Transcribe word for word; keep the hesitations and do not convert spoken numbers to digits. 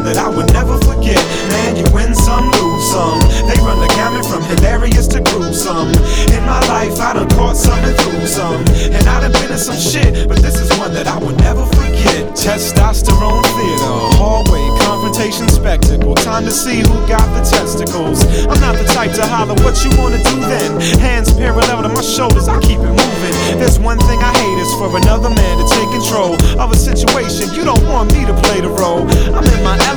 that I would never forget. Man, you win some, lose some. They run the gamut from hilarious to gruesome. In my life, I done caught some and threw some, and I done been in some shit, but this is one that I would never forget. Testosterone theater, hallway, confrontation spectacle. Time to see who got the testicles. I'm not the type to holler, what you wanna do then? Hands parallel to my shoulders, I keep it moving. There's one thing I hate is for another man to take control of a situation. You don't want me to play the role. I'm in my